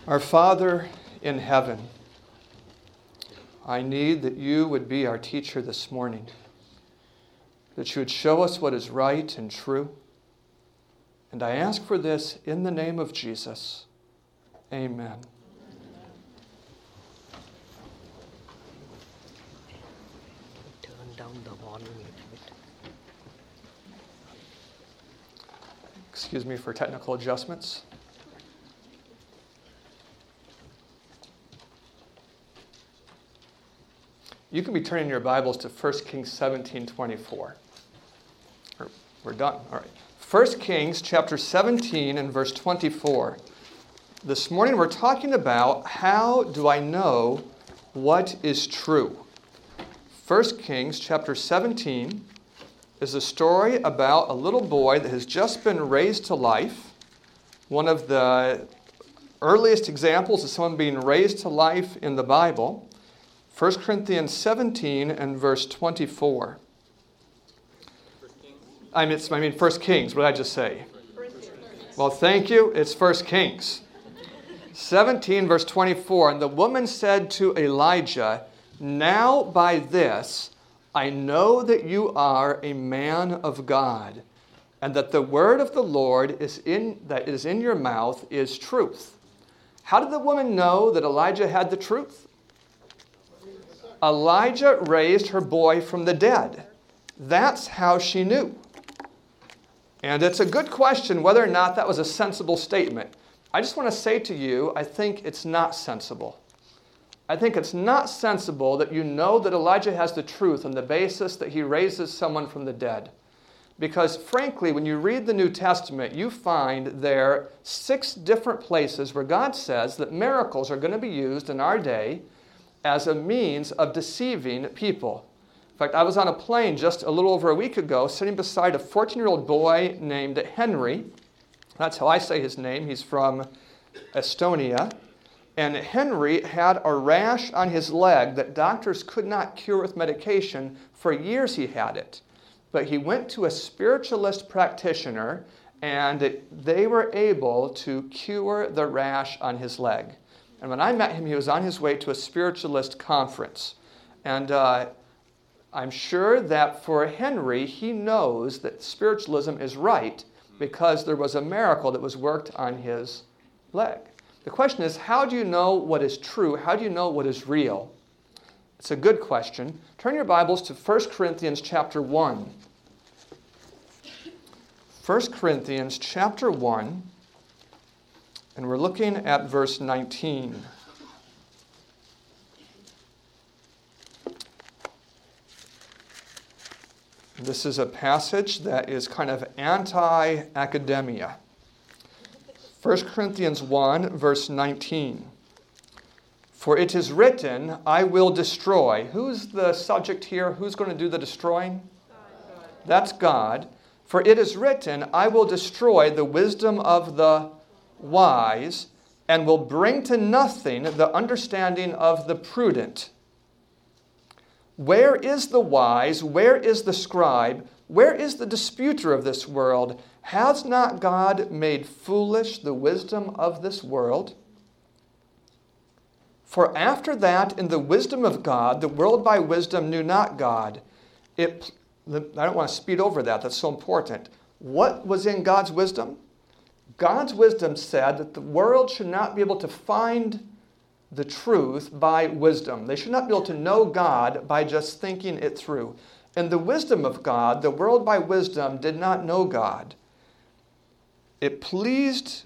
Our Father in heaven, I need that you would be our teacher this morning, that you would show us what is right and true. And I ask for this in the name of Jesus. Amen. Turn down the volume a little bit. Excuse me for technical adjustments. You can be turning your Bibles to 1 Kings 17:24. We're done. All right. 1 Kings chapter 17 and verse 24. This morning we're talking about how do I know what is true. 1 Kings chapter 17 is a story about a little boy that has just been raised to life. One of the earliest examples of someone being raised to life in the Bible. 1 Corinthians 17 and verse 24. I mean 1 Kings. What did I just say? Well, thank you. It's 1 Kings. 17 verse 24. And the woman said to Elijah, "Now by this I know that you are a man of God, and that the word of the Lord that is in your mouth is truth." How did the woman know that Elijah had the truth? Elijah raised her boy from the dead. That's how she knew. And it's a good question whether or not that was a sensible statement. I just want to say to you, I think it's not sensible. I think it's not sensible that you know that Elijah has the truth on the basis that he raises someone from the dead. Because frankly, when you read the New Testament, you find there 6 different places where God says that miracles are going to be used in our day as a means of deceiving people. In fact, I was on a plane just a little over a week ago sitting beside a 14-year-old boy named Henry. That's how I say his name. He's from Estonia. And Henry had a rash on his leg that doctors could not cure with medication. For years he had it. But he went to a spiritualist practitioner, and they were able to cure the rash on his leg. And when I met him, he was on his way to a spiritualist conference. And I'm sure that for Henry, he knows that spiritualism is right because there was a miracle that was worked on his leg. The question is, how do you know what is true? How do you know what is real? It's a good question. Turn your Bibles to 1 Corinthians chapter 1. 1 Corinthians chapter 1. And we're looking at verse 19. This is a passage that is kind of anti-academia. 1 Corinthians 1, verse 19. For it is written, I will destroy. Who's the subject here? Who's going to do the destroying? God. That's God. For it is written, I will destroy the wisdom of the wise, and will bring to nothing the understanding of the prudent. Where is the wise? Where is the scribe? Where is the disputer of this world? Has not God made foolish the wisdom of this world? For after that, in the wisdom of God, the world by wisdom knew not God. I don't want to speed over that. That's so important. What was in God's wisdom? God's wisdom said that the world should not be able to find the truth by wisdom. They should not be able to know God by just thinking it through. In the wisdom of God, the world by wisdom did not know God. It pleased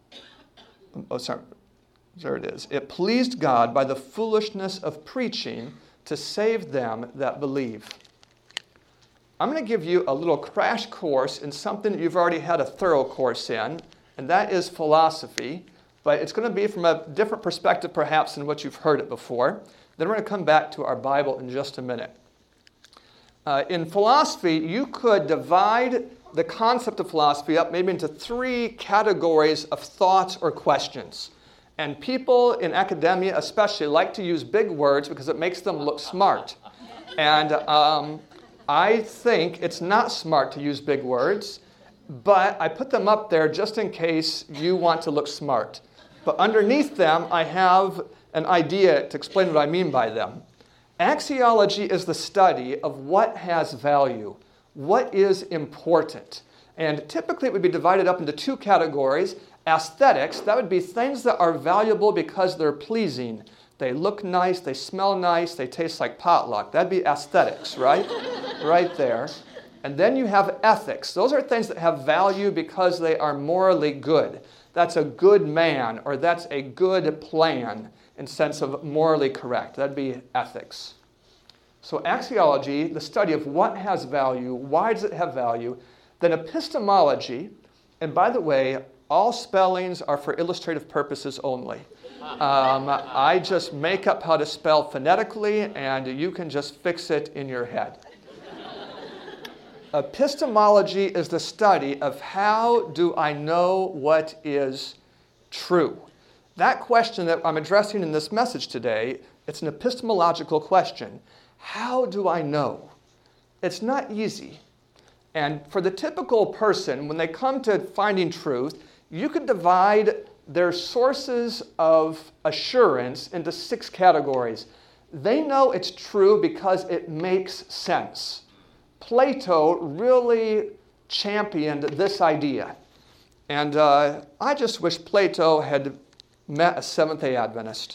God by the foolishness of preaching to save them that believe. I'm going to give you a little crash course in something that you've already had a thorough course in, and that is philosophy. But it's going to be from a different perspective perhaps than what you've heard it before. Then we're going to come back to our Bible in just a minute. In philosophy, you could divide the concept of philosophy up maybe into 3 categories of thoughts or questions. And people in academia especially like to use big words because it makes them look smart. And I think it's not smart to use big words, but I put them up there just in case you want to look smart. But underneath them, I have an idea to explain what I mean by them. Axiology is the study of what has value, what is important. And typically it would be divided up into two categories. Aesthetics, that would be things that are valuable because they're pleasing. They look nice, they smell nice, they taste like potluck. That'd be aesthetics, right? Right there. And then you have ethics. Those are things that have value because they are morally good. That's a good man, or that's a good plan in sense of morally correct. That'd be ethics. So axiology, the study of what has value, why does it have value. Then epistemology, and by the way, all spellings are for illustrative purposes only. I just make up how to spell phonetically, and you can just fix it in your head. Epistemology is the study of how do I know what is true. That question that I'm addressing in this message today, it's an epistemological question. How do I know? It's not easy. And for the typical person, when they come to finding truth, you could divide their sources of assurance into 6 categories. They know it's true because it makes sense. Plato really championed this idea. And I just wish Plato had met a Seventh-day Adventist,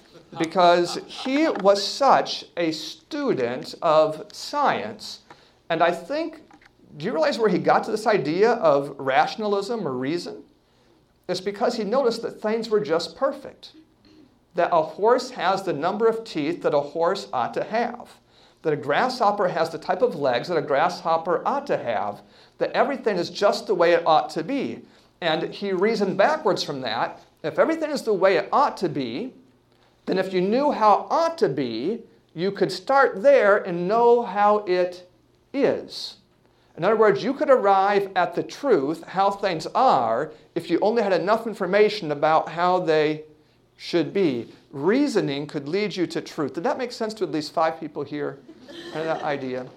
because he was such a student of science. And I think, do you realize where he got to this idea of rationalism or reason? It's because he noticed that things were just perfect. That a horse has the number of teeth that a horse ought to have. That a grasshopper has the type of legs that a grasshopper ought to have. That everything is just the way it ought to be. And he reasoned backwards from that. If everything is the way it ought to be, then if you knew how it ought to be, you could start there and know how it is. In other words, you could arrive at the truth, how things are, if you only had enough information about how they should be. Reasoning could lead you to truth. Did that make sense to at least 5 people here? That idea.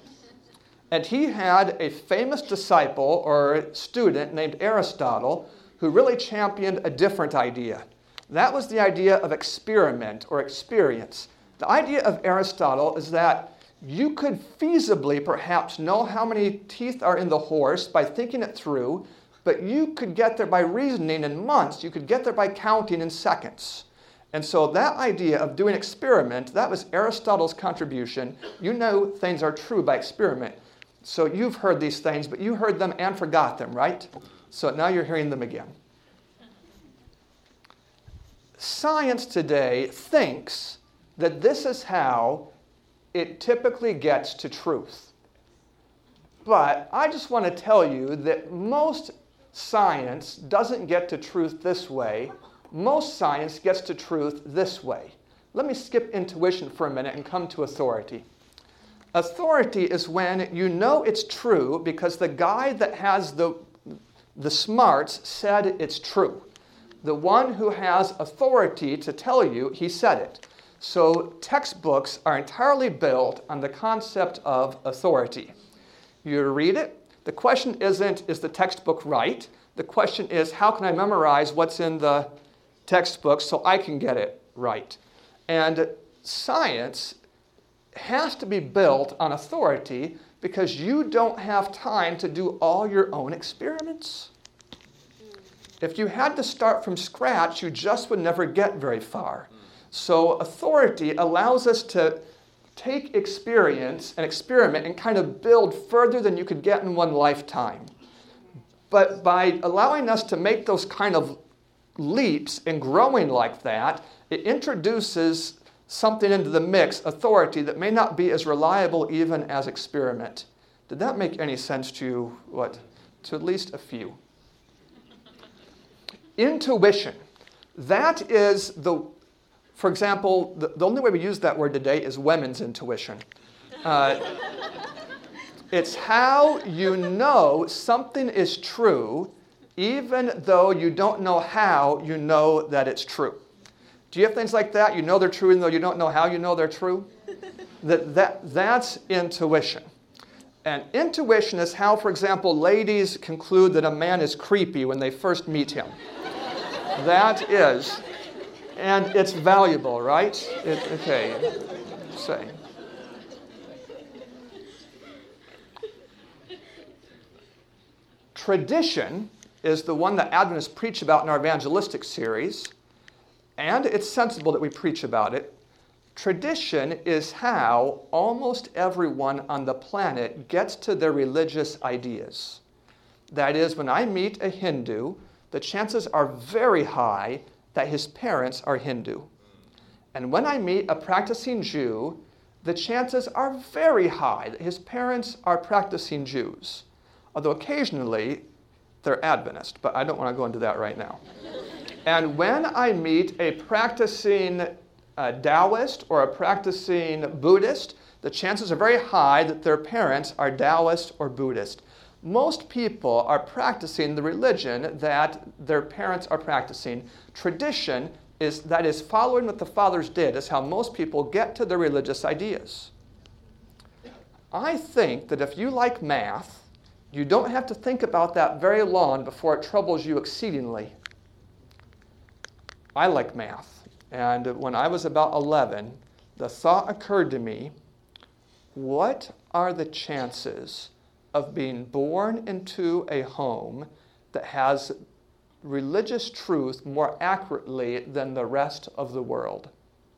And he had a famous disciple or student named Aristotle who really championed a different idea. That was the idea of experiment or experience. The idea of Aristotle is that you could feasibly perhaps know how many teeth are in the horse by thinking it through, but you could get there by reasoning in months. You could get there by counting in seconds. And so that idea of doing experiment, that was Aristotle's contribution. You know things are true by experiment. So you've heard these things, but you heard them and forgot them, right? So now you're hearing them again. Science today thinks that this is how it typically gets to truth. But I just want to tell you that most science doesn't get to truth this way. Most science gets to truth this way. Let me skip intuition for a minute and come to authority. Authority is when you know it's true because the guy that has the smarts said it's true. The one who has authority to tell you, he said it. So textbooks are entirely built on the concept of authority. You read it. The question isn't, is the textbook right? The question is, how can I memorize what's in the textbook so I can get it right? And science has to be built on authority because you don't have time to do all your own experiments. If you had to start from scratch, you just would never get very far. So authority allows us to take experience and experiment and kind of build further than you could get in one lifetime. But by allowing us to make those kind of leaps and growing like that, it introduces something into the mix, authority, that may not be as reliable even as experiment. Did that make any sense to you? What? To at least a few. Intuition. That is for example, the only way we use that word today is women's intuition. It's how you know something is true even though you don't know how you know that it's true. Do you have things like that? You know they're true even though you don't know how you know they're true? That's intuition. And intuition is how, for example, ladies conclude that a man is creepy when they first meet him. That is. And it's valuable, right? Okay. Say. Tradition is the one that Adventists preach about in our evangelistic series, and it's sensible that we preach about it. Tradition is how almost everyone on the planet gets to their religious ideas. That is, when I meet a Hindu, the chances are very high that his parents are Hindu. And when I meet a practicing Jew, the chances are very high that his parents are practicing Jews. Although occasionally they're Adventist, but I don't want to go into that right now. And when I meet a practicing Taoist or a practicing Buddhist, the chances are very high that their parents are Taoist or Buddhist. Most people are practicing the religion that their parents are practicing. Tradition is following what the fathers did, is how most people get to their religious ideas. I think that if you like math, you don't have to think about that very long before it troubles you exceedingly. I like math, and when I was about 11, the thought occurred to me, what are the chances of being born into a home that has religious truth more accurately than the rest of the world?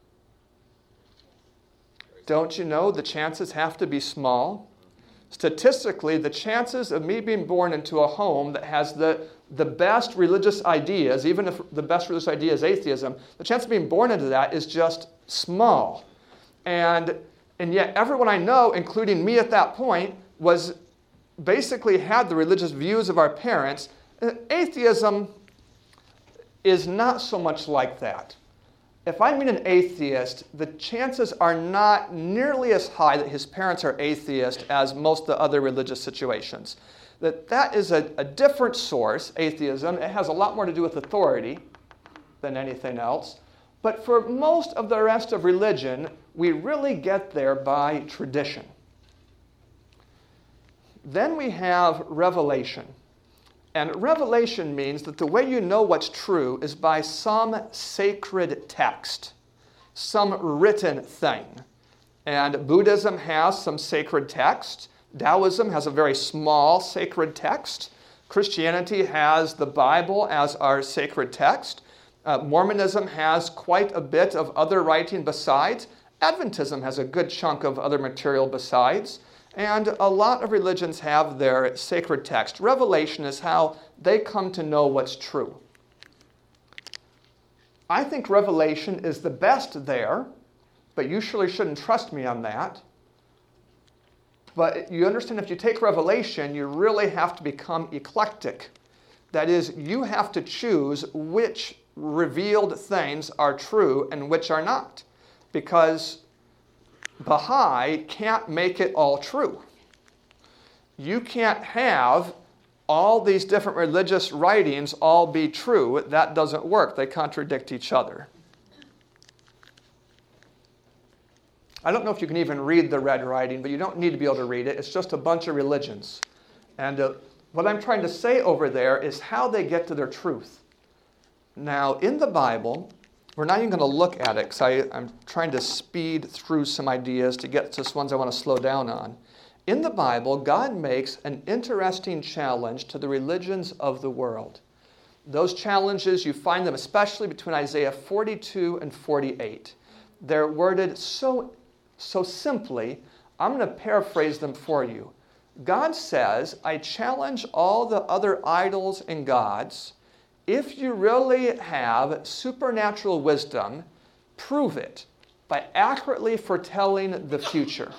Don't you know the chances have to be small? Statistically, the chances of me being born into a home that has the best religious ideas, even if the best religious idea is atheism, the chance of being born into that is just small. And yet everyone I know, including me at that point, was basically had the religious views of our parents. Atheism is not so much like that. If I meet an atheist, the chances are not nearly as high that his parents are atheist as most of the other religious situations. That is a different source, atheism. It has a lot more to do with authority than anything else. But for most of the rest of religion, we really get there by tradition. Then we have revelation. And revelation means that the way you know what's true is by some sacred text, some written thing. And Buddhism has some sacred text. Taoism has a very small sacred text. Christianity has the Bible as our sacred text. Mormonism has quite a bit of other writing besides. Adventism has a good chunk of other material besides. And a lot of religions have their sacred text. Revelation is how they come to know what's true. I think revelation is the best there, but you surely shouldn't trust me on that. But you understand, if you take revelation, you really have to become eclectic. That is, you have to choose which revealed things are true and which are not. Because Baha'i can't make it all true. You can't have all these different religious writings all be true. That doesn't work. They contradict each other. I don't know if you can even read the red writing, but you don't need to be able to read it. It's just a bunch of religions. And what I'm trying to say over there is how they get to their truth. Now, in the Bible, we're not even going to look at it because I'm trying to speed through some ideas to get to ones I want to slow down on. In the Bible, God makes an interesting challenge to the religions of the world. Those challenges, you find them especially between Isaiah 42 and 48. They're worded so simply, I'm going to paraphrase them for you. God says, I challenge all the other idols and gods. If you really have supernatural wisdom, prove it by accurately foretelling the future.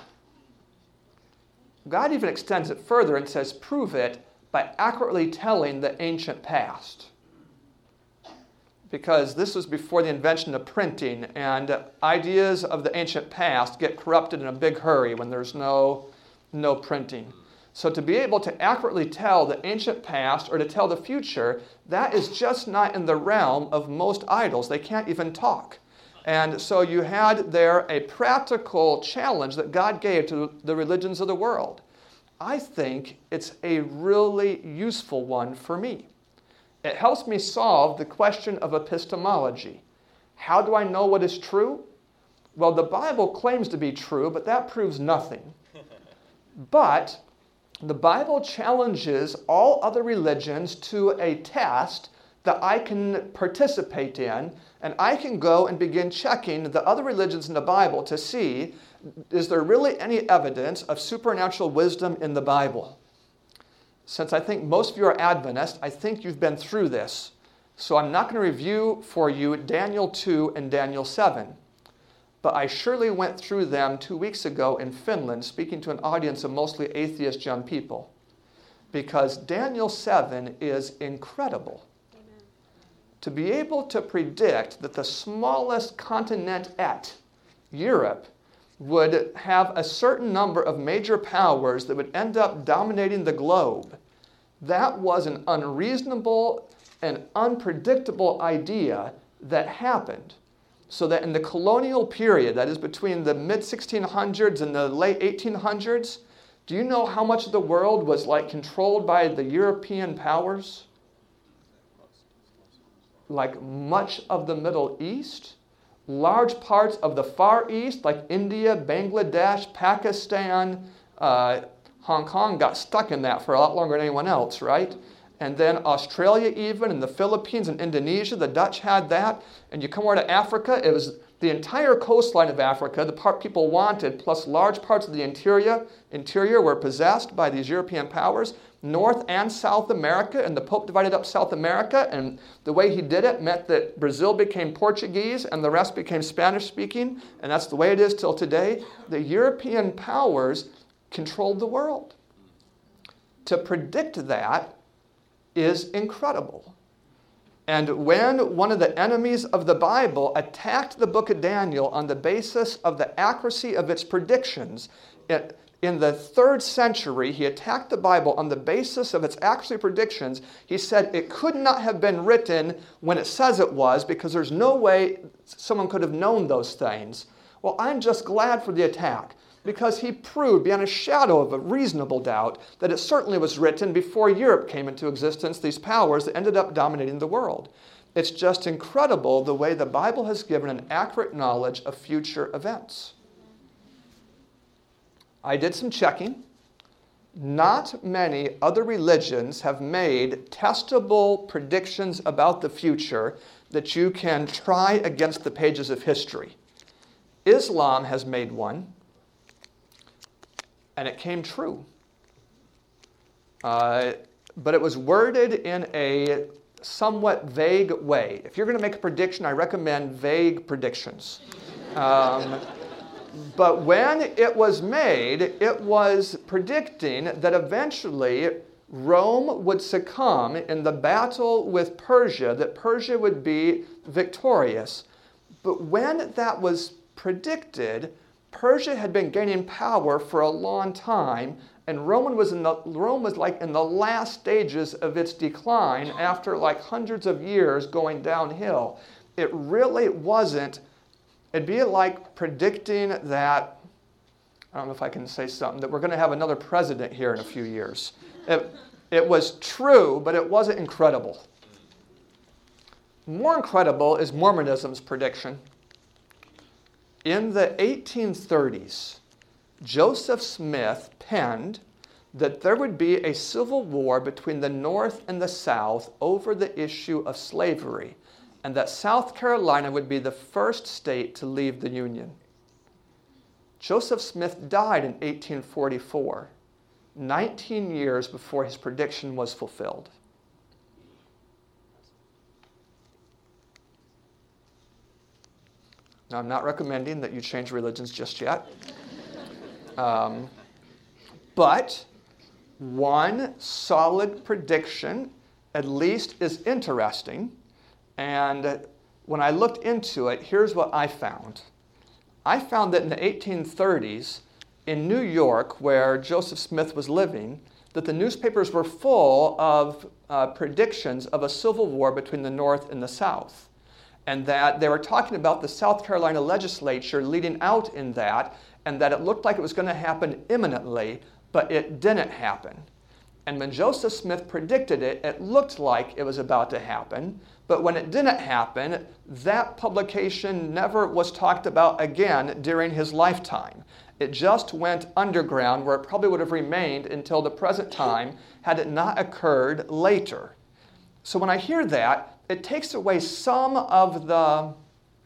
God even extends it further and says, prove it by accurately telling the ancient past. Because this was before the invention of printing, and ideas of the ancient past get corrupted in a big hurry when there's no printing. So to be able to accurately tell the ancient past or to tell the future, that is just not in the realm of most idols. They can't even talk. And so you had there a practical challenge that God gave to the religions of the world. I think it's a really useful one for me. It helps me solve the question of epistemology. How do I know what is true? Well, the Bible claims to be true, but that proves nothing. But the Bible challenges all other religions to a test that I can participate in, and I can go and begin checking the other religions in the Bible to see, is there really any evidence of supernatural wisdom in the Bible? Since I think most of you are Adventists, I think you've been through this. So I'm not going to review for you Daniel 2 and Daniel 7. But I surely went through them 2 weeks ago in Finland, speaking to an audience of mostly atheist young people. Because Daniel 7 is incredible. Amen. To be able to predict that the smallest continent, Europe, would have a certain number of major powers that would end up dominating the globe, that was an unreasonable and unpredictable idea that happened. So that in the colonial period, that is between the mid-1600s and the late 1800s, do you know how much of the world was like controlled by the European powers? Like much of the Middle East, large parts of the Far East, like India, Bangladesh, Pakistan, Hong Kong got stuck in that for a lot longer than anyone else, right? And then Australia even, and the Philippines and Indonesia, the Dutch had that. And you come over to Africa, it was the entire coastline of Africa, the part people wanted, plus large parts of the interior were possessed by these European powers. North and South America, and the Pope divided up South America, and the way he did it meant that Brazil became Portuguese and the rest became Spanish-speaking, and that's the way it is till today. The European powers controlled the world. To predict that is incredible. And when one of the enemies of the Bible attacked the book of Daniel on the basis of the accuracy of its predictions, in the 3rd century, he attacked the Bible on the basis of its accuracy predictions. He said it could not have been written when it says it was because there's no way someone could have known those things. Well, I'm just glad for the attack because he proved beyond a shadow of a reasonable doubt that it certainly was written before Europe came into existence, these powers that ended up dominating the world. It's just incredible the way the Bible has given an accurate knowledge of future events. I did some checking. Not many other religions have made testable predictions about the future that you can try against the pages of history. Islam has made one, and it came true. But it was worded in a somewhat vague way. If you're going to make a prediction, I recommend vague predictions. But when it was made, it was predicting that eventually Rome would succumb in the battle with Persia, that Persia would be victorious. But when that was predicted, Persia had been gaining power for a long time, and Rome was like in the last stages of its decline after like hundreds of years going downhill. It really wasn't. It'd be like predicting that, I don't know if I can say something, that we're going to have another president here in a few years. It was true, but it wasn't incredible. More incredible is Mormonism's prediction. In the 1830s, Joseph Smith penned that there would be a civil war between the North and the South over the issue of slavery, and that South Carolina would be the first state to leave the Union. Joseph Smith died in 1844, 19 years before his prediction was fulfilled. Now, I'm not recommending that you change religions just yet. But one solid prediction, at least, is interesting. And when I looked into it, here's what I found. I found that in the 1830s, in New York, where Joseph Smith was living, that the newspapers were full of predictions of a civil war between the North and the South. And that they were talking about the South Carolina legislature leading out in that, and that it looked like it was going to happen imminently, but it didn't happen. And when Joseph Smith predicted it, it looked like it was about to happen. But when it didn't happen, that publication never was talked about again during his lifetime. It just went underground, where it probably would have remained until the present time had it not occurred later. So when I hear that, it takes away some of the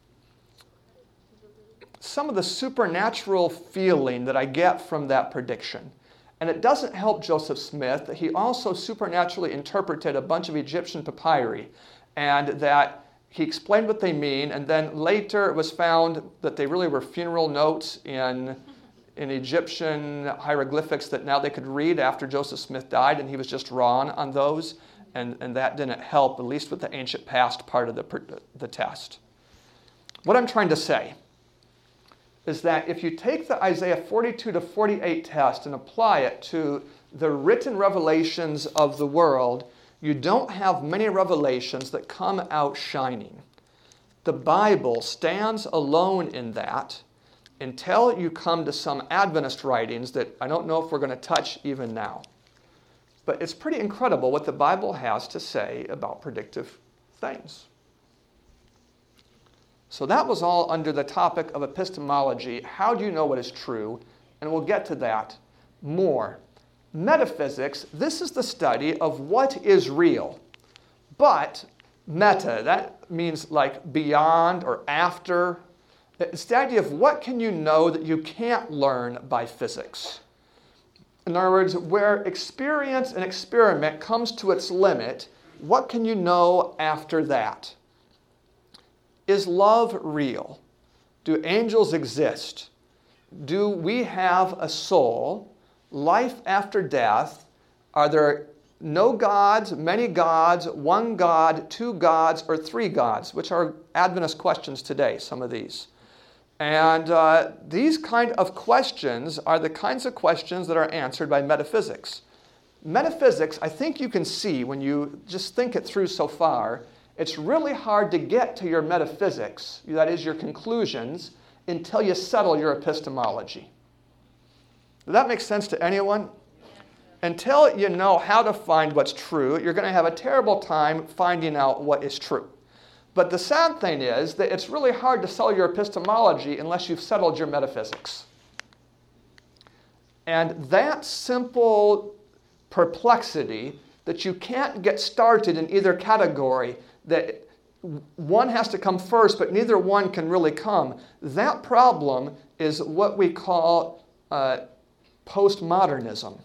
supernatural feeling that I get from that prediction. And it doesn't help Joseph Smith that he also supernaturally interpreted a bunch of Egyptian papyri, and that he explained what they mean, and then later it was found that they really were funeral notes in Egyptian hieroglyphics that now they could read after Joseph Smith died, and he was just wrong on those, and that didn't help, at least with the ancient past part of the test. What I'm trying to say is that if you take the Isaiah 42 to 48 test and apply it to the written revelations of the world, you don't have many revelations that come out shining. The Bible stands alone in that until you come to some Adventist writings that I don't know if we're going to touch even now. But it's pretty incredible what the Bible has to say about predictive things. So that was all under the topic of epistemology. How do you know what is true? And we'll get to that more. Metaphysics, this is the study of what is real. But meta, that means like beyond or after. It's the idea of what can you know that you can't learn by physics. In other words, where experience and experiment comes to its limit, what can you know after that? Is love real? Do angels exist? Do we have a soul? Life after death? Are there no gods, many gods, one God, two gods, or three gods? Which are Adventist questions today, some of these. And these kind of questions are the kinds of questions that are answered by metaphysics. Metaphysics, I think you can see when you just think it through so far, it's really hard to get to your metaphysics, that is your conclusions, until you settle your epistemology. Does that make sense to anyone? Until you know how to find what's true, you're going to have a terrible time finding out what is true. But the sad thing is that it's really hard to settle your epistemology unless you've settled your metaphysics. And that simple perplexity that you can't get started in either category, that one has to come first, but neither one can really come, that problem is what we call postmodernism.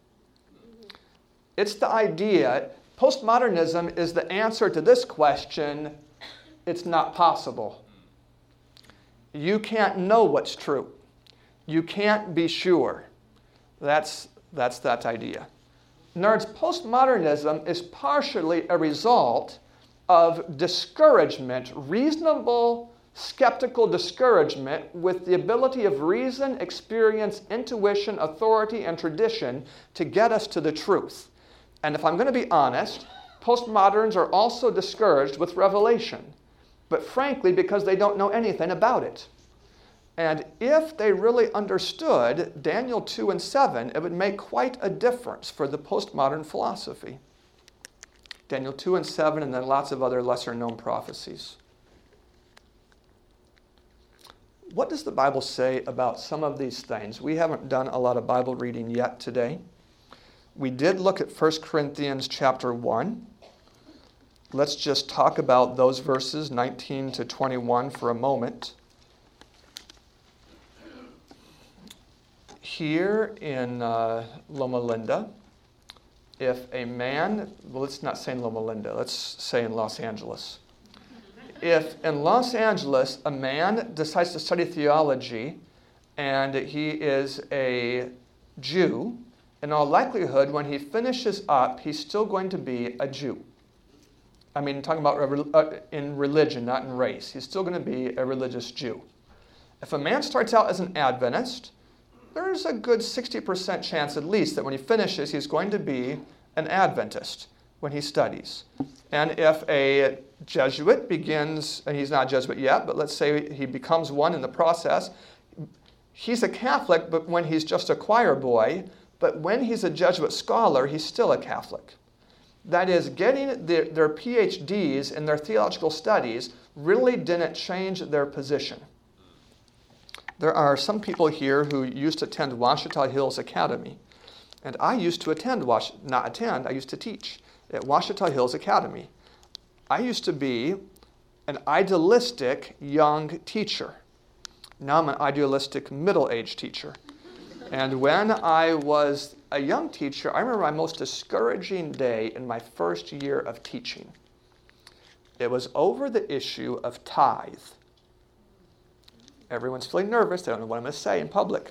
It's the idea, postmodernism is the answer to this question, it's not possible. You can't know what's true. You can't be sure. That's that idea. In other words, postmodernism is partially a result of discouragement, reasonable, skeptical discouragement with the ability of reason, experience, intuition, authority, and tradition to get us to the truth. And if I'm going to be honest, postmoderns are also discouraged with revelation, but frankly because they don't know anything about it. And if they really understood Daniel 2 and 7, it would make quite a difference for the postmodern philosophy. Daniel 2 and 7, and then lots of other lesser-known prophecies. What does the Bible say about some of these things? We haven't done a lot of Bible reading yet today. We did look at 1 Corinthians chapter 1. Let's just talk about those verses 19 to 21 for a moment. Here in Loma Linda, if a man, well, let's not say in Loma Linda, let's say in Los Angeles. If in Los Angeles a man decides to study theology and he is a Jew, in all likelihood, when he finishes up, he's still going to be a Jew. I mean, talking about in religion, not in race. He's still going to be a religious Jew. If a man starts out as an Adventist, there's a good 60% chance at least that when he finishes, he's going to be an Adventist when he studies. And if a Jesuit begins, and he's not a Jesuit yet, but let's say he becomes one in the process, he's a Catholic, but when he's just a choir boy, but when he's a Jesuit scholar, he's still a Catholic. That is, getting their PhDs in their theological studies really didn't change their position. There are some people here who used to attend Ouachita Hills Academy. And I used to I used to teach at Ouachita Hills Academy. I used to be an idealistic young teacher. Now I'm an idealistic middle-aged teacher. And when I was a young teacher, I remember my most discouraging day in my first year of teaching. It was over the issue of tithe. Everyone's feeling nervous. They don't know what I'm going to say in public.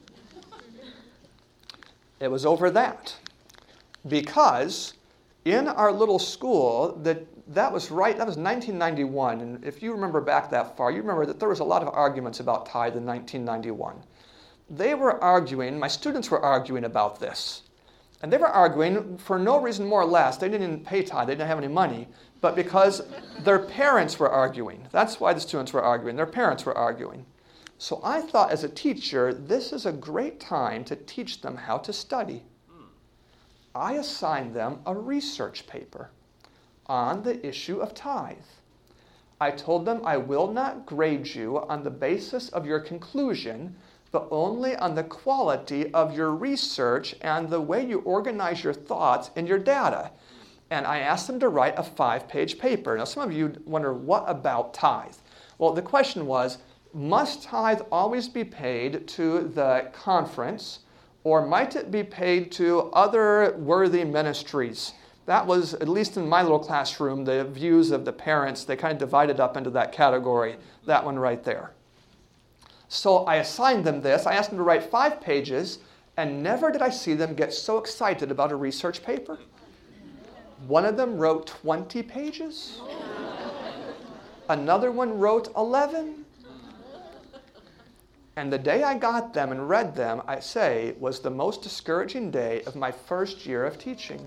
It was over that. Because in our little school, that was 1991. And if you remember back that far, you remember that there was a lot of arguments about tithe in 1991. They were arguing, my students were arguing about this. And they were arguing for no reason more or less. They didn't even pay tithe. They didn't have any money. But because their parents were arguing. That's why the students were arguing. Their parents were arguing. So I thought as a teacher, this is a great time to teach them how to study. I assigned them a research paper on the issue of tithe. I told them I will not grade you on the basis of your conclusion, but only on the quality of your research and the way you organize your thoughts and your data. And I asked them to write a 5-page paper. Now, some of you wonder, what about tithe? Well, the question was, must tithe always be paid to the conference, or might it be paid to other worthy ministries? That was, at least in my little classroom, the views of the parents. They kind of divided up into that category, that one right there. So I assigned them this. I asked them to write 5 pages, and never did I see them get so excited about a research paper. One of them wrote 20 pages. Another one wrote 11. And the day I got them and read them, I say, was the most discouraging day of my first year of teaching.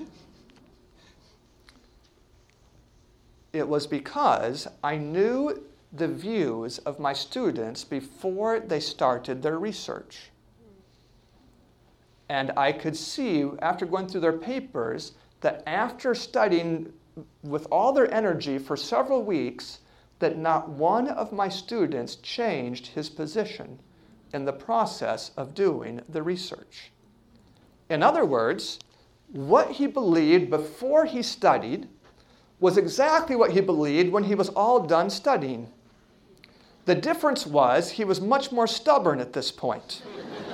It was because I knew the views of my students before they started their research. And I could see, after going through their papers, that after studying with all their energy for several weeks, that not one of my students changed his position in the process of doing the research. In other words, what he believed before he studied was exactly what he believed when he was all done studying. The difference was he was much more stubborn at this point.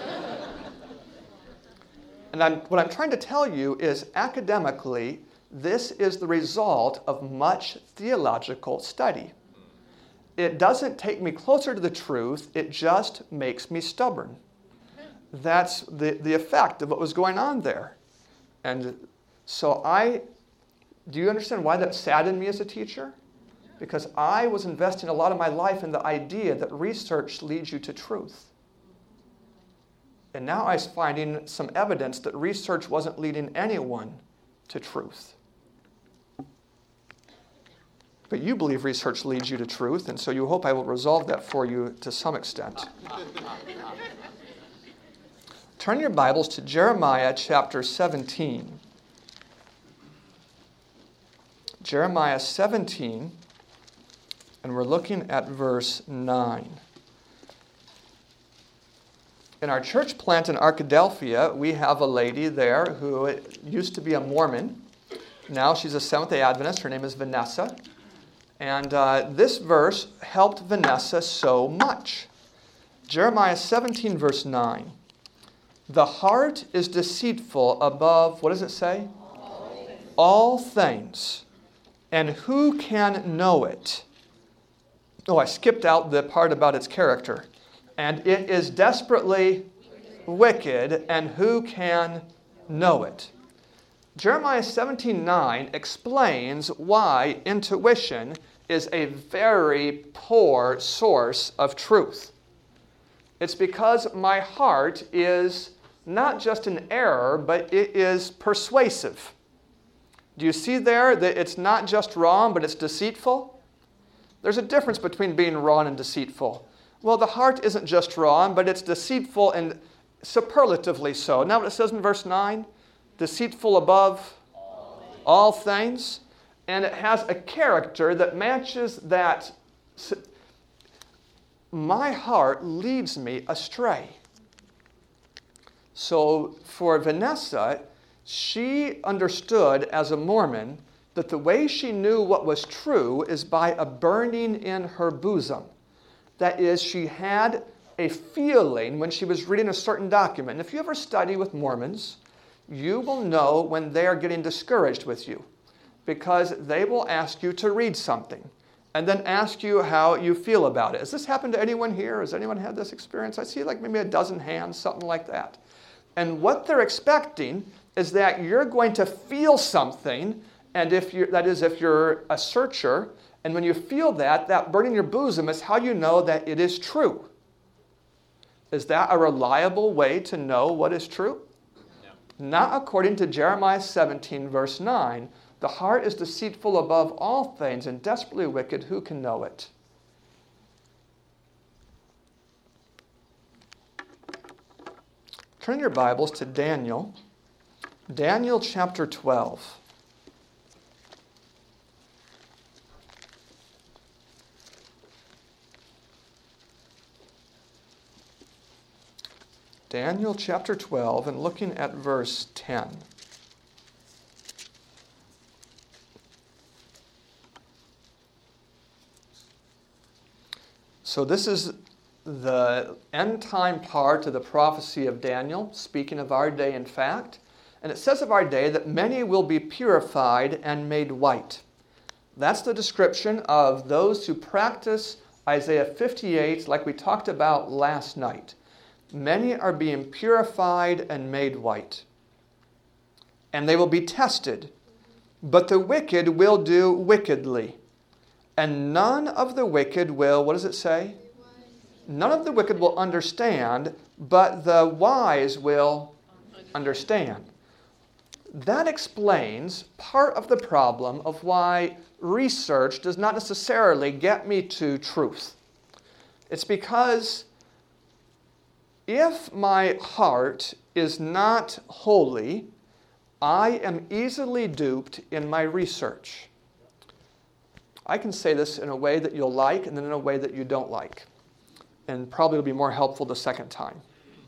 And what I'm trying to tell you is, academically, this is the result of much theological study. It doesn't take me closer to the truth, it just makes me stubborn. That's the effect of what was going on there. And so do you understand why that saddened me as a teacher? Because I was investing a lot of my life in the idea that research leads you to truth. And now I was finding some evidence that research wasn't leading anyone to truth. But you believe research leads you to truth, and so you hope I will resolve that for you to some extent. Turn your Bibles to Jeremiah chapter 17. Jeremiah 17, and we're looking at verse 9. In our church plant in Arkadelphia, we have a lady there who used to be a Mormon. Now she's a Seventh-day Adventist. Her name is Vanessa. And this verse helped Vanessa so much. Jeremiah 17, verse 9. The heart is deceitful above, what does it say? All things. And who can know it? Oh, I skipped out the part about its character. And it is desperately wicked, and who can know it? Jeremiah 17:9 explains why intuition is a very poor source of truth. It's because my heart is not just an error, but it is persuasive. Do you see there that it's not just wrong, but it's deceitful? There's a difference between being wrong and deceitful. Well, the heart isn't just wrong, but it's deceitful, and superlatively so. Now what it says in verse 9, deceitful above all things, and it has a character that matches that. My heart leads me astray. So for Vanessa, she understood as a Mormon that the way she knew what was true is by a burning in her bosom. That is, she had a feeling when she was reading a certain document. And if you ever study with Mormons, you will know when they are getting discouraged with you, because they will ask you to read something and then ask you how you feel about it. Has this happened to anyone here? Has anyone had this experience? I see like maybe a dozen hands, something like that. And what they're expecting is that you're going to feel something, and if you're a searcher, and when you feel that burning in your bosom is how you know that it is true. Is that a reliable way to know what is true? No. Not according to Jeremiah 17, verse 9. The heart is deceitful above all things and desperately wicked. Who can know it? Turn your Bibles to Daniel. Daniel chapter 12. Daniel chapter 12, and looking at verse 10. So this is the end time part of the prophecy of Daniel, speaking of our day in fact. And it says of our day that many will be purified and made white. That's the description of those who practice Isaiah 58 like we talked about last night. Many are being purified and made white. And they will be tested. But the wicked will do wickedly. And none of the wicked will, what does it say? None of the wicked will understand, but the wise will understand. That explains part of the problem of why research does not necessarily get me to truth. It's because if my heart is not holy, I am easily duped in my research. I can say this in a way that you'll like and then in a way that you don't like. And probably it'll be more helpful the second time.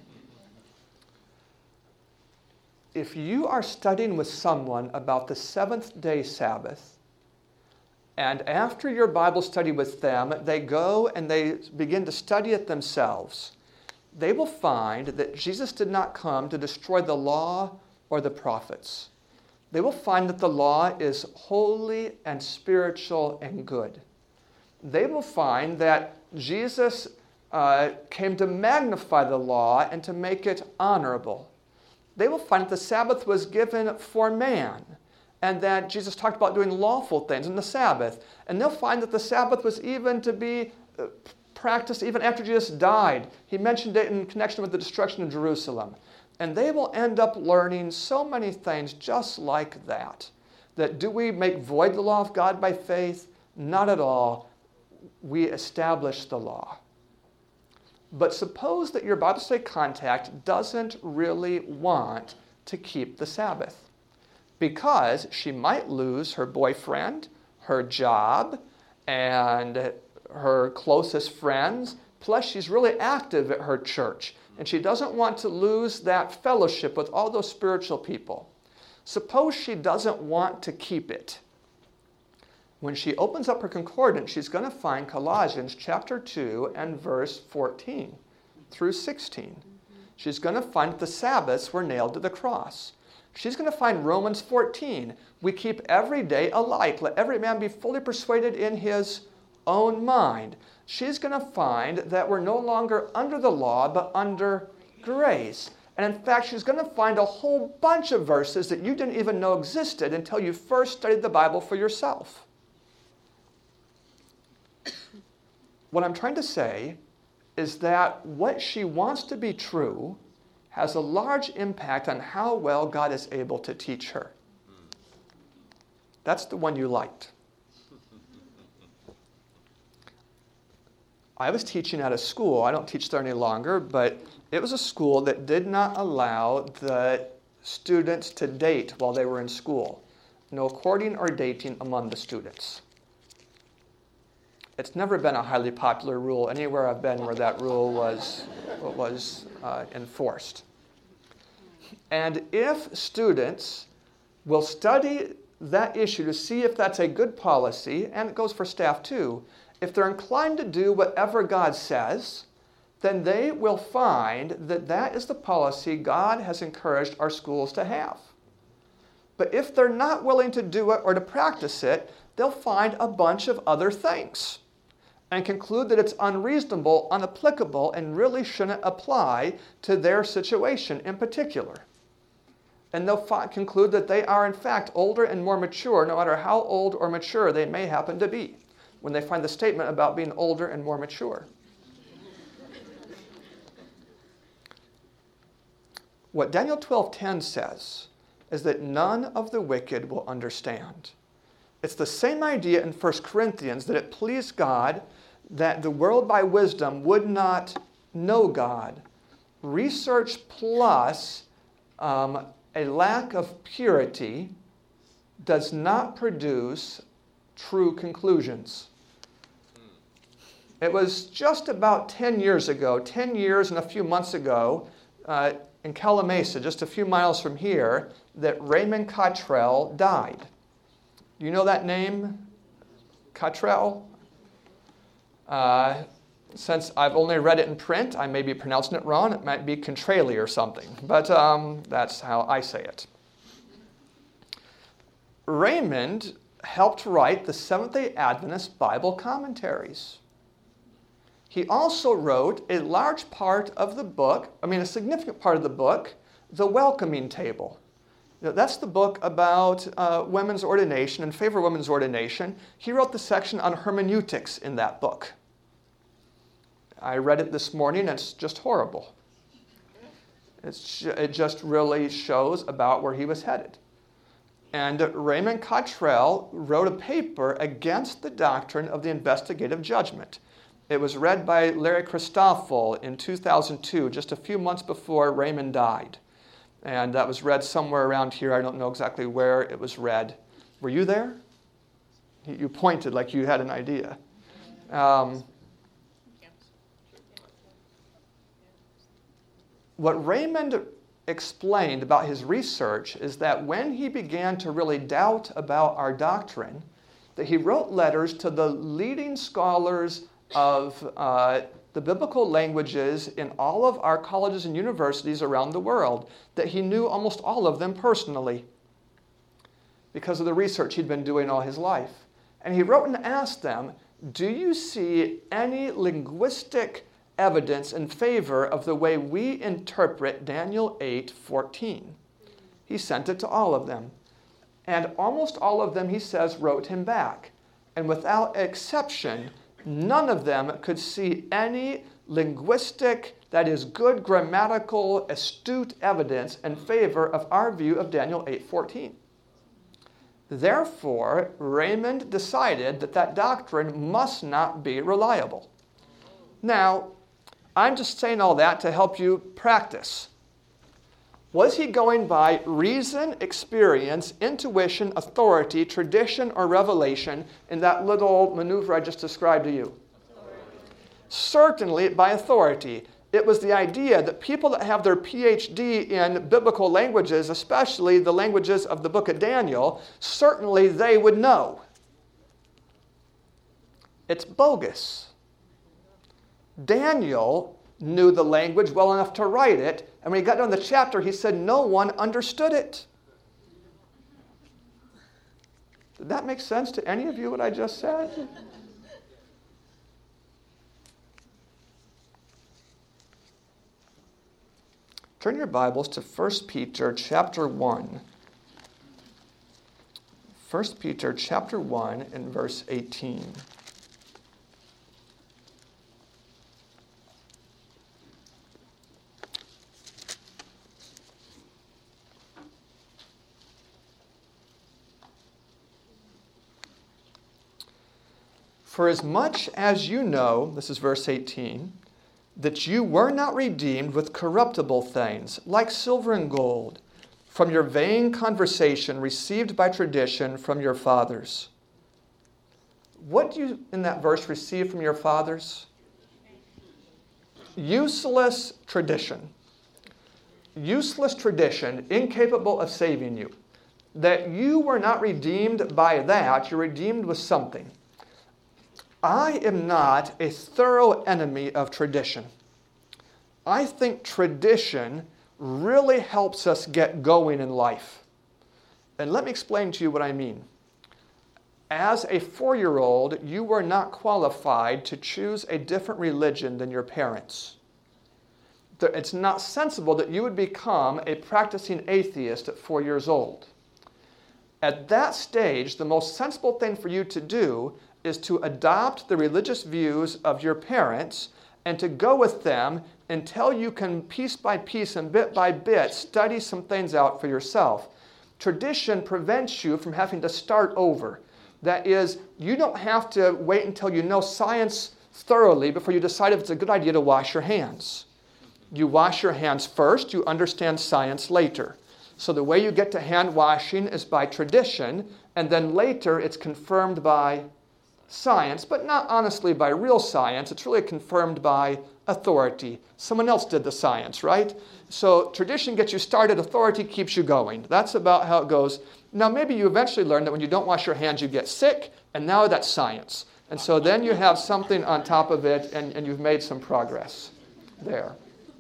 If you are studying with someone about the seventh-day Sabbath, and after your Bible study with them, they go and they begin to study it themselves, they will find that Jesus did not come to destroy the law or the prophets. They will find that the law is holy and spiritual and good. They will find that Jesus came to magnify the law and to make it honorable. They will find that the Sabbath was given for man, and that Jesus talked about doing lawful things in the Sabbath. And they'll find that the Sabbath was even to be practiced even after Jesus died. He mentioned it in connection with the destruction of Jerusalem. And they will end up learning so many things just like that. That do we make void the law of God by faith? Not at all. We establish the law. But suppose that your Bible study contact doesn't really want to keep the Sabbath, because she might lose her boyfriend, her job, and her closest friends, plus she's really active at her church, and she doesn't want to lose that fellowship with all those spiritual people. Suppose she doesn't want to keep it. When she opens up her concordance, she's going to find Colossians chapter 2 and verse 14 through 16. She's going to find that the Sabbaths were nailed to the cross. She's going to find Romans 14. We keep every day alike. Let every man be fully persuaded in his own mind. She's going to find that we're no longer under the law, but under grace. And in fact, she's going to find a whole bunch of verses that you didn't even know existed until you first studied the Bible for yourself. What I'm trying to say is that what she wants to be true has a large impact on how well God is able to teach her. That's the one you liked. I was teaching at a school. I don't teach there any longer, but it was a school that did not allow the students to date while they were in school. No courting or dating among the students. It's never been a highly popular rule anywhere I've been where that rule was enforced. And if students will study that issue to see if that's a good policy, and it goes for staff too, if they're inclined to do whatever God says, then they will find that that is the policy God has encouraged our schools to have. But if they're not willing to do it or to practice it, they'll find a bunch of other things and conclude that it's unreasonable, unapplicable, and really shouldn't apply to their situation in particular. And they'll conclude that they are in fact older and more mature, no matter how old or mature they may happen to be, when they find the statement about being older and more mature. What Daniel 12:10 says is that none of the wicked will understand. It's the same idea in 1 Corinthians that it pleased God that the world by wisdom would not know God. Research plus a lack of purity does not produce true conclusions. It was just about 10 years ago, 10 years and a few months ago, in Calimesa, just a few miles from here, that Raymond Cottrell died. You know that name, Cottrell? Since I've only read it in print, I may be pronouncing it wrong. It might be Contrali or something, but that's how I say it. Raymond helped write the Seventh-day Adventist Bible commentaries. He also wrote a large part of the book, a significant part of the book, The Welcoming Table. That's the book about women's ordination and favor of women's ordination. He wrote the section on hermeneutics in that book. I read it this morning, and it's just horrible. It just really shows about where he was headed. And Raymond Cottrell wrote a paper against the doctrine of the investigative judgment. It was read by Larry Christoffel in 2002, just a few months before Raymond died. And that was read somewhere around here. I don't know exactly where it was read. Were you there? You pointed like you had an idea. What Raymond explained about his research is that when he began to really doubt about our doctrine, that he wrote letters to the leading scholars of the biblical languages in all of our colleges and universities around the world, that he knew almost all of them personally because of the research he'd been doing all his life. And he wrote and asked them, do you see any linguistic evidence in favor of the way we interpret Daniel 8:14? He sent it to all of them. And almost all of them, he says, wrote him back. And without exception, none of them could see any linguistic, that is good grammatical, astute evidence in favor of our view of Daniel 8:14. Therefore, Raymond decided that that doctrine must not be reliable. Now, I'm just saying all that to help you practice. Was he going by reason, experience, intuition, authority, tradition, or revelation in that little maneuver I just described to you? Certainly by authority. It was the idea that people that have their PhD in biblical languages, especially the languages of the book of Daniel, certainly they would know. It's bogus. Daniel knew the language well enough to write it, and when he got down the chapter, he said no one understood it. Did that make sense to any of you, what I just said? Turn your Bibles to 1 Peter chapter 1. 1 Peter chapter 1 and verse 18. For as much as you know, this is verse 18, that you were not redeemed with corruptible things, like silver and gold, from your vain conversation received by tradition from your fathers. What do you, in that verse, receive from your fathers? Useless tradition. Useless tradition, incapable of saving you. That you were not redeemed by that, you're redeemed with something. I am not a thorough enemy of tradition. I think tradition really helps us get going in life. And let me explain to you what I mean. As a 4-year-old, you were not qualified to choose a different religion than your parents. It's not sensible that you would become a practicing atheist at 4 years old. At that stage, the most sensible thing for you to do is to adopt the religious views of your parents and to go with them until you can piece by piece and bit by bit study some things out for yourself. Tradition prevents you from having to start over. That is, you don't have to wait until you know science thoroughly before you decide if it's a good idea to wash your hands. You wash your hands first, you understand science later. So the way you get to hand washing is by tradition, and then later it's confirmed by science, but not honestly by real science. It's really confirmed by authority. Someone else did the science, right? So tradition gets you started, authority keeps you going. That's about how it goes. Now maybe you eventually learn that when you don't wash your hands you get sick, and now that's science. And so then you have something on top of it, and you've made some progress there.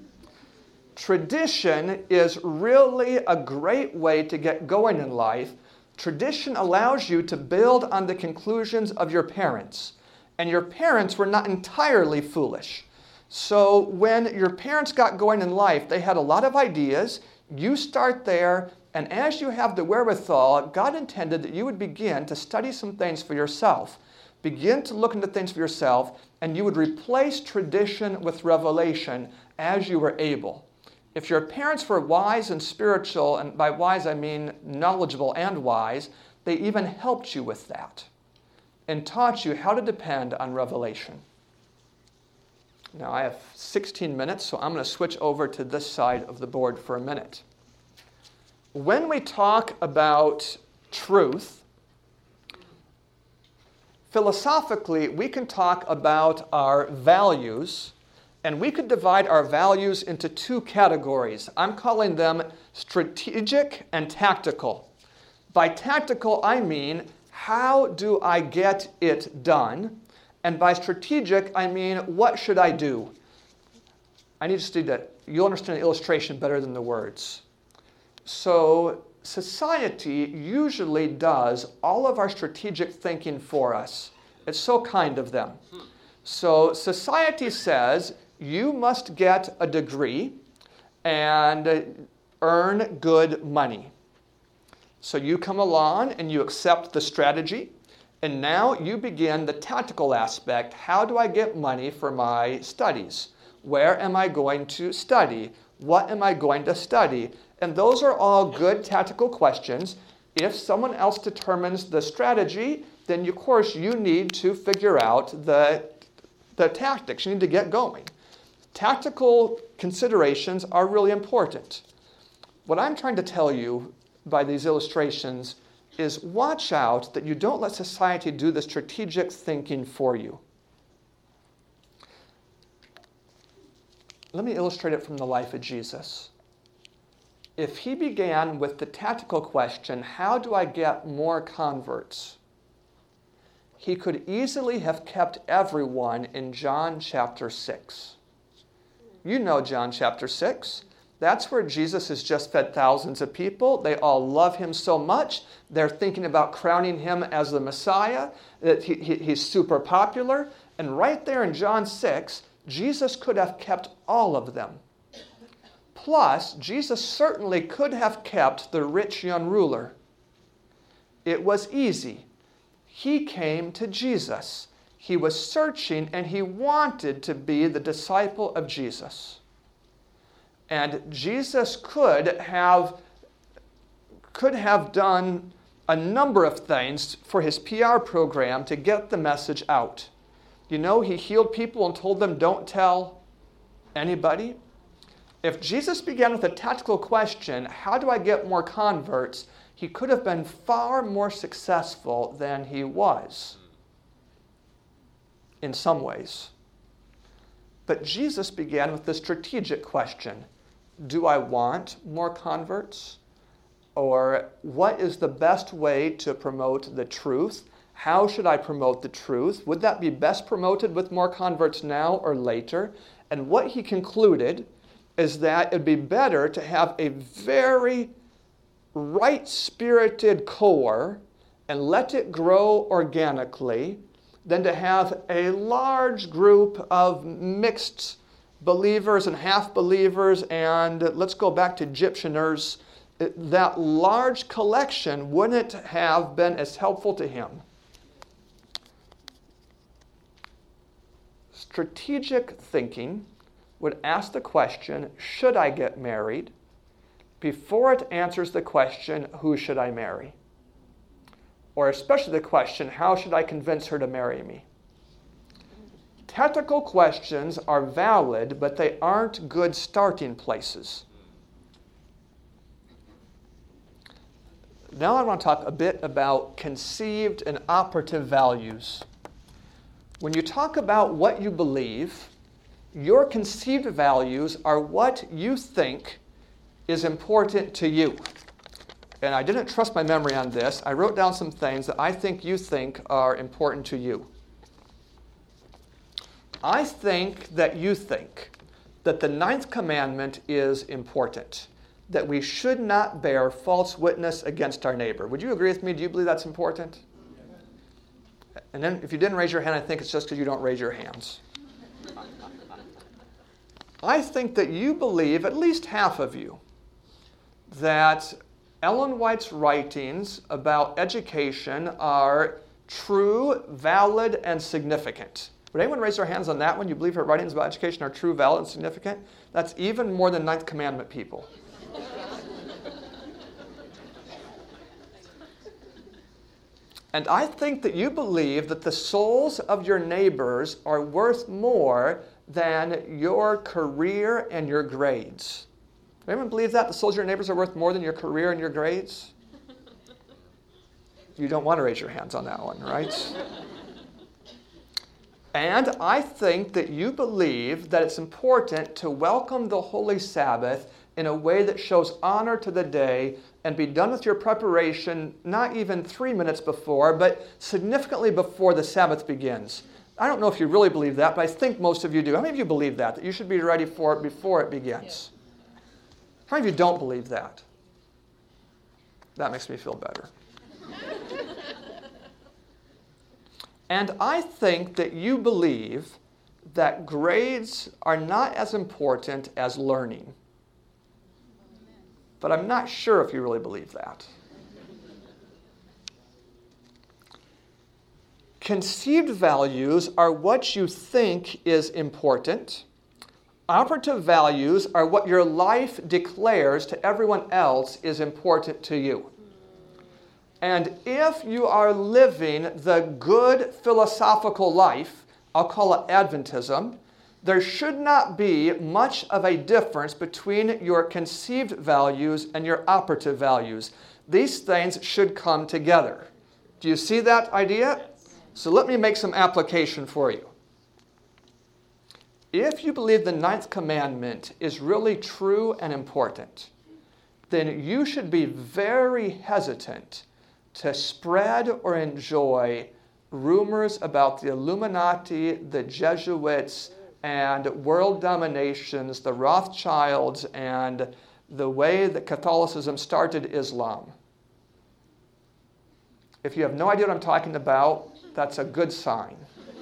Tradition is really a great way to get going in life. Tradition allows you to build on the conclusions of your parents. And your parents were not entirely foolish. So when your parents got going in life, they had a lot of ideas. You start there, and as you have the wherewithal, God intended that you would begin to study some things for yourself. Begin to look into things for yourself, and you would replace tradition with revelation as you were able. If your parents were wise and spiritual, and by wise I mean knowledgeable and wise, they even helped you with that and taught you how to depend on revelation. Now I have 16 minutes, so I'm going to switch over to this side of the board for a minute. When we talk about truth, philosophically, we can talk about our values. And we could divide our values into 2 categories. I'm calling them strategic and tactical. By tactical, I mean, how do I get it done? And by strategic, I mean, what should I do? I need to see that. You'll understand the illustration better than the words. So society usually does all of our strategic thinking for us. It's so kind of them. So society says, you must get a degree and earn good money. So you come along and you accept the strategy, and now you begin the tactical aspect. How do I get money for my studies? Where am I going to study? What am I going to study? And those are all good tactical questions. If someone else determines the strategy, then of course you need to figure out the tactics. You need to get going. Tactical considerations are really important. What I'm trying to tell you by these illustrations is watch out that you don't let society do the strategic thinking for you. Let me illustrate it from the life of Jesus. If he began with the tactical question, how do I get more converts? He could easily have kept everyone in John chapter 6. You know John chapter 6. That's where Jesus has just fed thousands of people. They all love him so much. They're thinking about crowning him as the Messiah. That he's super popular. And right there in John 6, Jesus could have kept all of them. Plus, Jesus certainly could have kept the rich young ruler. It was easy. He came to Jesus. He was searching and he wanted to be the disciple of Jesus. And Jesus could have done a number of things for his PR program to get the message out. You know, he healed people and told them, don't tell anybody. If Jesus began with a tactical question, how do I get more converts? He could have been far more successful than he was in some ways. But Jesus began with the strategic question, do I want more converts? Or what is the best way to promote the truth? How should I promote the truth? Would that be best promoted with more converts now or later? And what he concluded is that it'd be better to have a very right-spirited core and let it grow organically than to have a large group of mixed believers and half-believers, and let's go back to Egyptianers. That large collection wouldn't have been as helpful to him. Strategic thinking would ask the question, should I get married? Before it answers the question, who should I marry? Or especially the question, how should I convince her to marry me? Technical questions are valid, but they aren't good starting places. Now I want to talk a bit about conceived and operative values. When you talk about what you believe, your conceived values are what you think is important to you. And I didn't trust my memory on this. I wrote down some things that I think you think are important to you. I think that you think that the 9th commandment is important, that we should not bear false witness against our neighbor. Would you agree with me? Do you believe that's important? And then if you didn't raise your hand, I think it's just because you don't raise your hands. I think that you believe, at least half of you, that Ellen White's writings about education are true, valid, and significant. Would anyone raise their hands on that one? You believe her writings about education are true, valid, and significant? That's even more than 9th commandment people. And I think that you believe that the souls of your neighbors are worth more than your career and your grades. Does anyone believe that? The souls of your neighbors are worth more than your career and your grades? You don't want to raise your hands on that one, right? And I think that you believe that it's important to welcome the Holy Sabbath in a way that shows honor to the day and be done with your preparation not even 3 minutes before, but significantly before the Sabbath begins. I don't know if you really believe that, but I think most of you do. How many of you believe that you should be ready for it before it begins? How many of you don't believe that? That makes me feel better. And I think that you believe that grades are not as important as learning. But I'm not sure if you really believe that. Conceived values are what you think is important. Operative values are what your life declares to everyone else is important to you. And if you are living the good philosophical life, I'll call it Adventism, there should not be much of a difference between your conceived values and your operative values. These things should come together. Do you see that idea? So let me make some application for you. If you believe the 9th commandment is really true and important, then you should be very hesitant to spread or enjoy rumors about the Illuminati, the Jesuits, and world dominations, the Rothschilds, and the way that Catholicism started Islam. If you have no idea what I'm talking about, that's a good sign.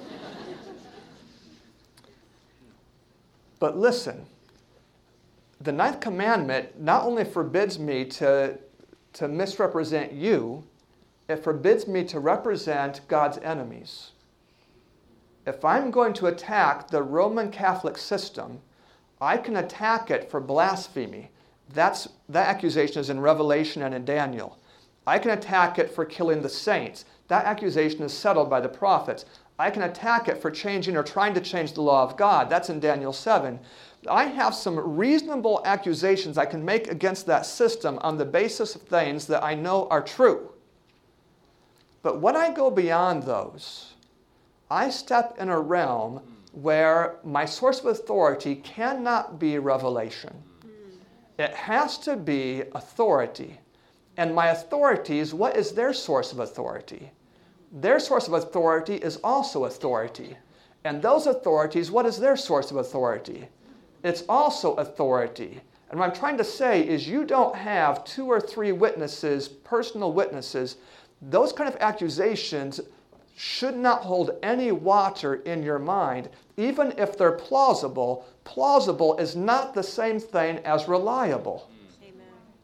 But listen, the 9th commandment not only forbids me to misrepresent you, it forbids me to represent God's enemies. If I'm going to attack the Roman Catholic system, I can attack it for blasphemy. That accusation is in Revelation and in Daniel. I can attack it for killing the saints. That accusation is settled by the prophets. I can attack it for changing or trying to change the law of God. That's in Daniel 7. I have some reasonable accusations I can make against that system on the basis of things that I know are true. But when I go beyond those, I step in a realm where my source of authority cannot be revelation. It has to be authority. And my authorities, what is their source of authority? Their source of authority is also authority. And those authorities, what is their source of authority? It's also authority. And what I'm trying to say is you don't have 2 or 3 witnesses, personal witnesses. Those kind of accusations should not hold any water in your mind, even if they're plausible. Plausible is not the same thing as reliable. Amen.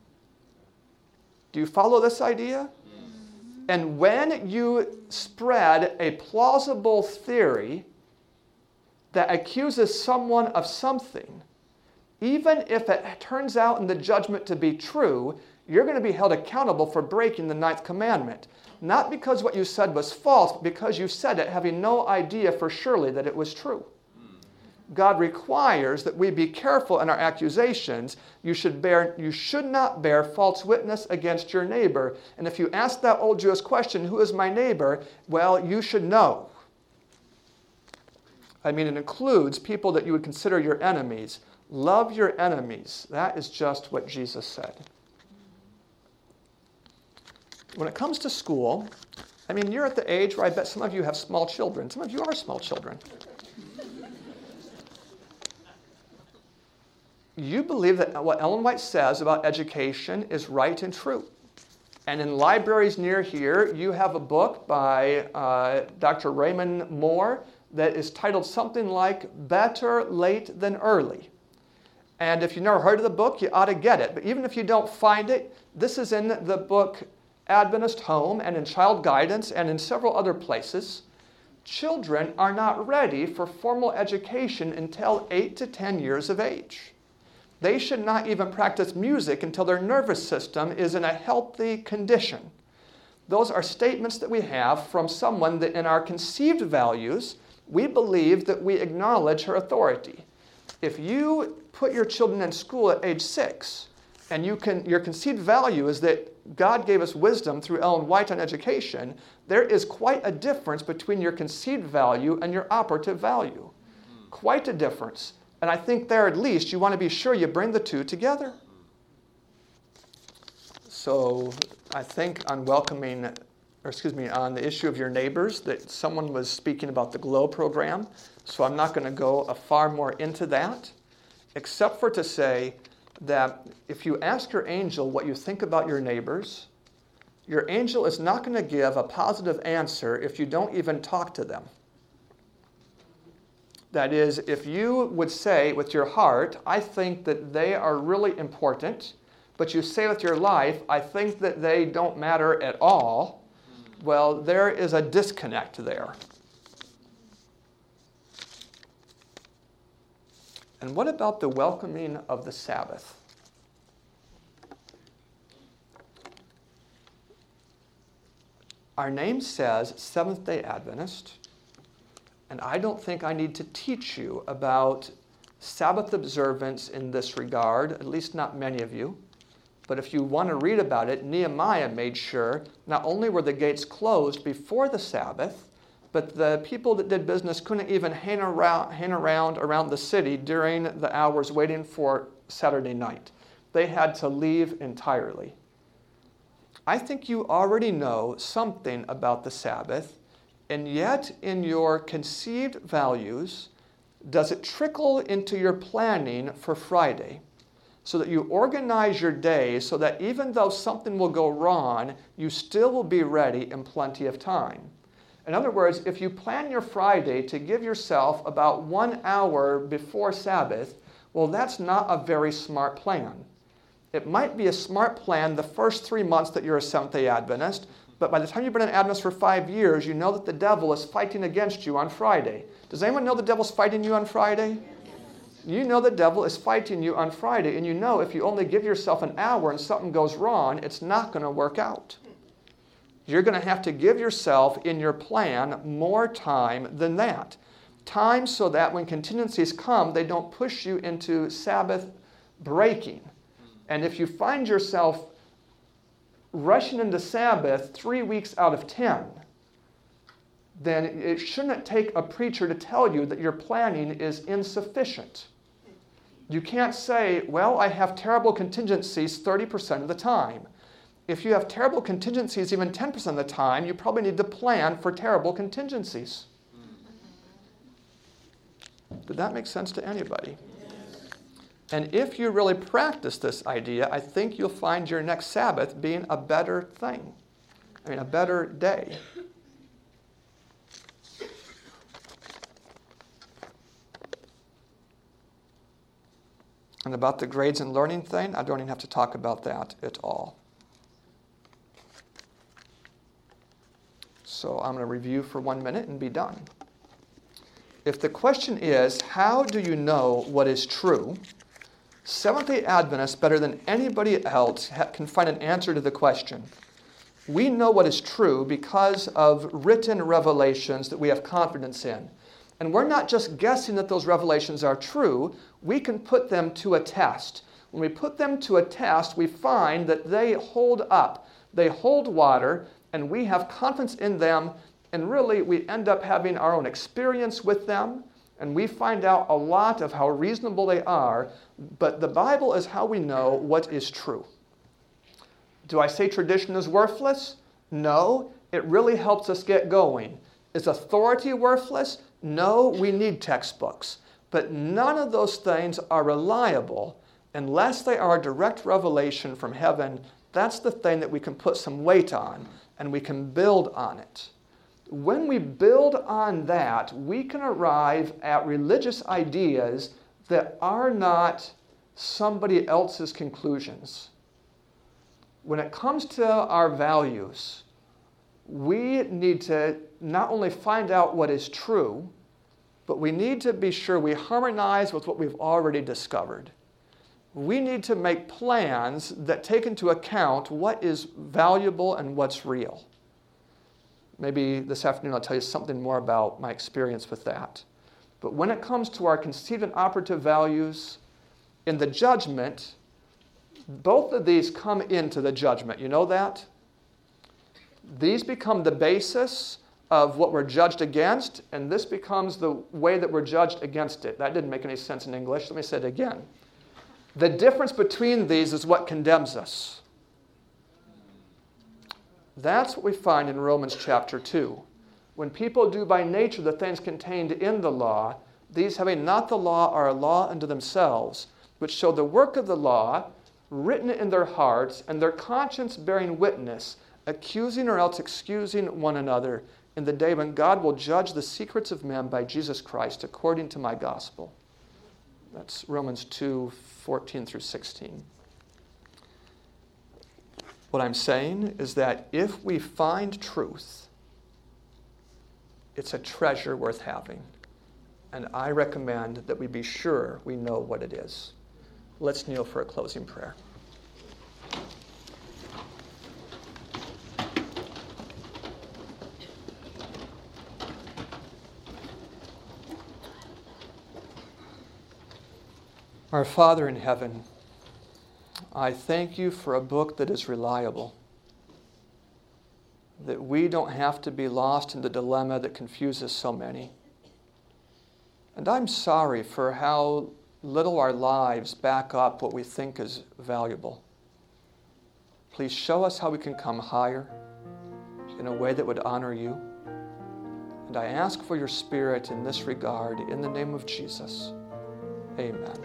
Do you follow this idea? And when you spread a plausible theory that accuses someone of something, even if it turns out in the judgment to be true, you're going to be held accountable for breaking the 9th commandment. Not because what you said was false, but because you said it having no idea for surely that it was true. God requires that we be careful in our accusations. You should not bear false witness against your neighbor. And if you ask that old Jewish question, who is my neighbor? Well, you should know. I mean, it includes people that you would consider your enemies. Love your enemies. That is just what Jesus said. When it comes to school, I mean, you're at the age where I bet some of you have small children. Some of you are small children. You believe that what Ellen White says about education is right and true. And in libraries near here, you have a book by Dr. Raymond Moore that is titled something like Better Late Than Early. And if you've never heard of the book, you ought to get it. But even if you don't find it, this is in the book Adventist Home and in Child Guidance and in several other places. Children are not ready for formal education until 8 to 10 years of age. They should not even practice music until their nervous system is in a healthy condition. Those are statements that we have from someone that in our conceived values, we believe that we acknowledge her authority. If you put your children in school at age 6, and your conceived value is that God gave us wisdom through Ellen White on education, there is quite a difference between your conceived value and your operative value. Quite a difference. And I think there at least you want to be sure you bring the two together. So I think on on the issue of your neighbors, that someone was speaking about the GLOW program. So I'm not going to go far more into that, except for to say that if you ask your angel what you think about your neighbors, your angel is not going to give a positive answer if you don't even talk to them. That is, if you would say with your heart, I think that they are really important, but you say with your life, I think that they don't matter at all, well, there is a disconnect there. And what about the welcoming of the Sabbath? Our name says Seventh-day Adventist, and I don't think I need to teach you about Sabbath observance in this regard, at least not many of you. But if you want to read about it, Nehemiah made sure not only were the gates closed before the Sabbath, but the people that did business couldn't even hang around the city during the hours waiting for Saturday night. They had to leave entirely. I think you already know something about the Sabbath, and yet in your conceived values, does it trickle into your planning for Friday so that you organize your day so that even though something will go wrong, you still will be ready in plenty of time? In other words, if you plan your Friday to give yourself about 1 hour before Sabbath, well, that's not a very smart plan. It might be a smart plan the first 3 months that you're a Seventh-day Adventist, but by the time you've been an Adventist for 5 years, you know that the devil is fighting against you on Friday. Does anyone know the devil's fighting you on Friday? You know the devil is fighting you on Friday, and you know if you only give yourself an hour and something goes wrong, it's not going to work out. You're going to have to give yourself in your plan more time than that. Time so that when contingencies come, they don't push you into Sabbath breaking. And if you find yourself rushing into Sabbath 3 weeks out of 10, then it shouldn't take a preacher to tell you that your planning is insufficient. You can't say, well, I have terrible contingencies 30% of the time. If you have terrible contingencies even 10% of the time, you probably need to plan for terrible contingencies. Did that make sense to anybody? And if you really practice this idea, I think you'll find your next Sabbath being a better thing. A better day. And about the grades and learning thing, I don't even have to talk about that at all. So I'm going to review for 1 minute and be done. If the question is, how do you know what is true? Seventh-day Adventists, better than anybody else, can find an answer to the question. We know what is true because of written revelations that we have confidence in. And we're not just guessing that those revelations are true. We can put them to a test. When we put them to a test, we find that they hold up. They hold water, and we have confidence in them. And really, we end up having our own experience with them. And we find out a lot of how reasonable they are. But the Bible is how we know what is true. Do I say tradition is worthless? No, it really helps us get going. Is authority worthless? No, we need textbooks. But none of those things are reliable unless they are a direct revelation from heaven. That's the thing that we can put some weight on, and we can build on it. When we build on that, we can arrive at religious ideas that are not somebody else's conclusions. When it comes to our values, we need to not only find out what is true, but we need to be sure we harmonize with what we've already discovered. We need to make plans that take into account what is valuable and what's real. Maybe this afternoon I'll tell you something more about my experience with that. But when it comes to our conceived and operative values, in the judgment, both of these come into the judgment. You know that? These become the basis of what we're judged against, and this becomes the way that we're judged against it. That didn't make any sense in English. Let me say it again. The difference between these is what condemns us. That's what we find in Romans chapter 2. When people do by nature the things contained in the law, these having not the law are a law unto themselves, which show the work of the law written in their hearts, and their conscience bearing witness, accusing or else excusing one another in the day when God will judge the secrets of men by Jesus Christ according to my gospel. That's Romans 2:14 through 16. What I'm saying is that if we find truth, it's a treasure worth having. And I recommend that we be sure we know what it is. Let's kneel for a closing prayer. Our Father in heaven, I thank you for a book that is reliable, that we don't have to be lost in the dilemma that confuses so many. And I'm sorry for how little our lives back up what we think is valuable. Please show us how we can come higher in a way that would honor you. And I ask for your Spirit in this regard, in the name of Jesus. Amen.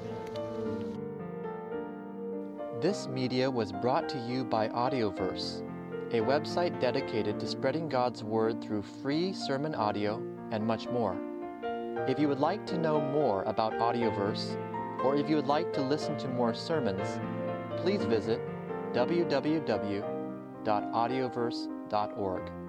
This media was brought to you by Audioverse, a website dedicated to spreading God's Word through free sermon audio and much more. If you would like to know more about Audioverse, or if you would like to listen to more sermons, please visit www.audioverse.org.